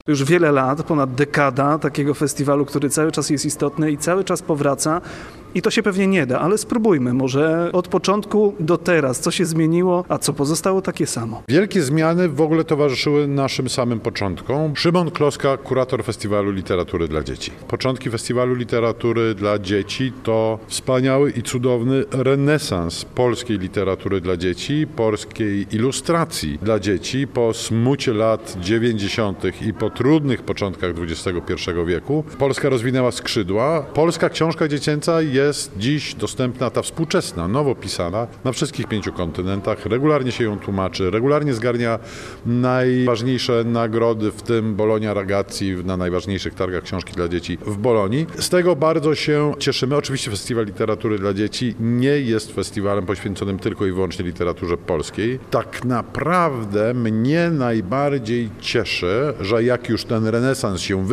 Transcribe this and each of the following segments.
Już wiele lat, ponad dekada takiego festiwalu, który cały czas jest istotny i cały czas powraca. I to się pewnie nie da, ale spróbujmy może od początku do teraz, co się zmieniło, a co pozostało takie samo. Wielkie zmiany w ogóle towarzyszyły naszym samym początkom. Szymon Kloska, kurator Festiwalu Literatury dla Dzieci. Początki Festiwalu Literatury dla Dzieci to wspaniały i cudowny renesans polskiej literatury dla dzieci, polskiej ilustracji dla dzieci po smucie lat 90. i po trudnych początkach XXI wieku. Polska rozwinęła skrzydła. Polska książka dziecięca jest dziś dostępna, ta współczesna, nowo pisana, na wszystkich 5 kontynentach. Regularnie się ją tłumaczy, regularnie zgarnia najważniejsze nagrody, w tym Bologna Ragazzi na najważniejszych targach książki dla dzieci w Bolonii. Z tego bardzo się cieszymy. Oczywiście Festiwal Literatury dla Dzieci nie jest festiwalem poświęconym tylko i wyłącznie literaturze polskiej. Tak naprawdę mnie najbardziej cieszy, że jak już ten renesans się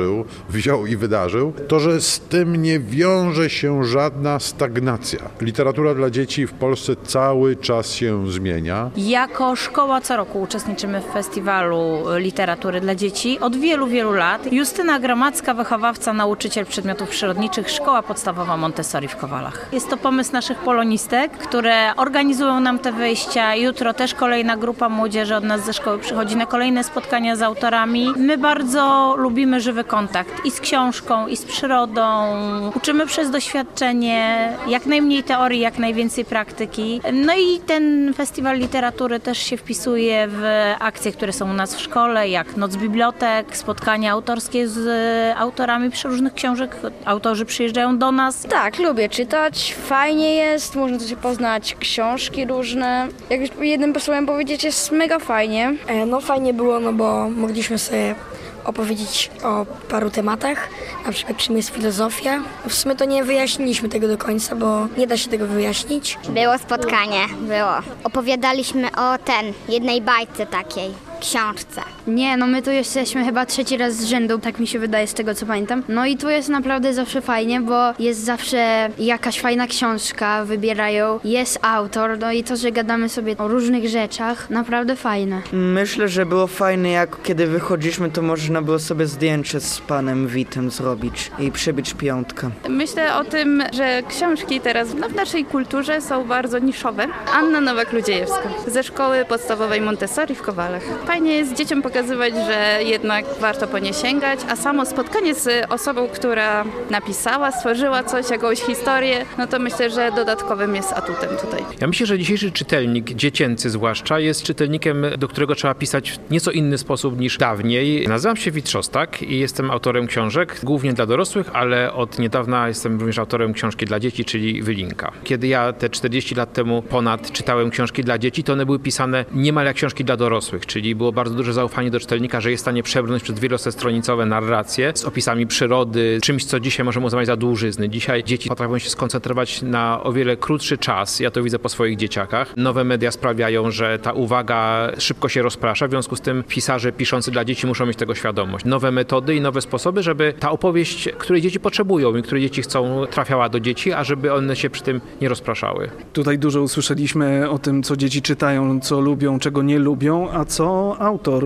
wziął i wydarzył, to że z tym nie wiąże się żadna stagnacja. Literatura dla dzieci w Polsce cały czas się zmienia. Jako szkoła co roku uczestniczymy w Festiwalu Literatury dla Dzieci od wielu, wielu lat. Justyna Gromadzka, wychowawca, nauczyciel przedmiotów przyrodniczych, Szkoła Podstawowa Montessori w Kowalach. Jest to pomysł naszych polonistek, które organizują nam te wyjścia. Jutro też kolejna grupa młodzieży od nas ze szkoły przychodzi na kolejne spotkania z autorami. My bardzo lubimy żywy kontakt i z książką, i z przyrodą. Uczymy przez doświadczenie, jak najmniej teorii, jak najwięcej praktyki. No i ten festiwal literatury też się wpisuje w akcje, które są u nas w szkole, jak Noc Bibliotek, spotkania autorskie z autorami przeróżnych książek. Autorzy przyjeżdżają do nas. Tak, lubię czytać, fajnie jest, można tu się poznać książki różne. Jak już jednym słowem powiedzieć, jest mega fajnie. No fajnie było, no bo mogliśmy sobie opowiedzieć o paru tematach, na przykład czym jest filozofia. W sumie to nie wyjaśniliśmy tego do końca, bo nie da się tego wyjaśnić. Było spotkanie, było. Opowiadaliśmy o jednej bajce takiej. Książce. Nie, no my tu jesteśmy chyba 3. raz z rzędu, tak mi się wydaje z tego co pamiętam. No i tu jest naprawdę zawsze fajnie, bo jest zawsze jakaś fajna książka, wybierają, jest autor, no i to, że gadamy sobie o różnych rzeczach, naprawdę fajne. Myślę, że było fajne, jak kiedy wychodziliśmy, to można było sobie zdjęcie z panem Witem zrobić i przybić 5. Myślę o tym, że książki teraz w naszej kulturze są bardzo niszowe. Anna Nowak-Ludziejewska ze Szkoły Podstawowej Montessori w Kowalach. Fajnie jest dzieciom pokazywać, że jednak warto po nie sięgać, a samo spotkanie z osobą, która napisała, stworzyła coś, jakąś historię, no to myślę, że dodatkowym jest atutem tutaj. Ja myślę, że dzisiejszy czytelnik, dziecięcy zwłaszcza, jest czytelnikiem, do którego trzeba pisać w nieco inny sposób niż dawniej. Nazywam się Wit Szostak i jestem autorem książek, głównie dla dorosłych, ale od niedawna jestem również autorem książki dla dzieci, czyli Wylinka. Kiedy ja te 40 lat temu ponad czytałem książki dla dzieci, to one były pisane niemal jak książki dla dorosłych, czyli było bardzo duże zaufanie do czytelnika, że jest w stanie przebrnąć przez wielostronicowe narracje z opisami przyrody, czymś, co dzisiaj możemy uznawać za dłużyzny. Dzisiaj dzieci potrafią się skoncentrować na o wiele krótszy czas. Ja to widzę po swoich dzieciakach. Nowe media sprawiają, że ta uwaga szybko się rozprasza. W związku z tym pisarze piszący dla dzieci muszą mieć tego świadomość. Nowe metody i nowe sposoby, żeby ta opowieść, której dzieci potrzebują i której dzieci chcą, trafiała do dzieci, a żeby one się przy tym nie rozpraszały. Tutaj dużo usłyszeliśmy o tym, co dzieci czytają, co lubią, czego nie lubią, a co autor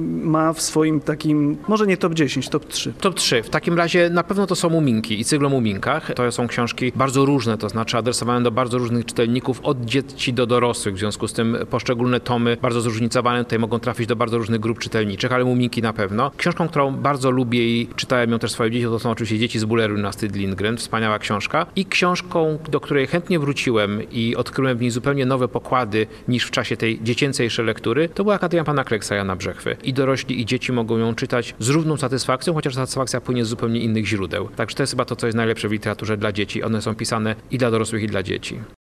ma w swoim takim, może nie top 10, top 3. Top 3. W takim razie na pewno to są Muminki i cykl o Muminkach. To są książki bardzo różne, to znaczy adresowane do bardzo różnych czytelników, od dzieci do dorosłych. W związku z tym poszczególne tomy bardzo zróżnicowane tutaj mogą trafić do bardzo różnych grup czytelniczych, ale Muminki na pewno. Książką, którą bardzo lubię i czytałem ją też swoim dzieciom, to są oczywiście Dzieci z Buleru Astrid Lindgren. Wspaniała książka. I książką, do której chętnie wróciłem i odkryłem w niej zupełnie nowe pokłady niż w czasie tej dziecięcejszej lektury, to była Akademia Pana Kleksa Jana Brzechwy. I dorośli, i dzieci mogą ją czytać z równą satysfakcją, chociaż satysfakcja płynie z zupełnie innych źródeł. Także to jest chyba to, co jest najlepsze w literaturze dla dzieci. One są pisane i dla dorosłych, i dla dzieci.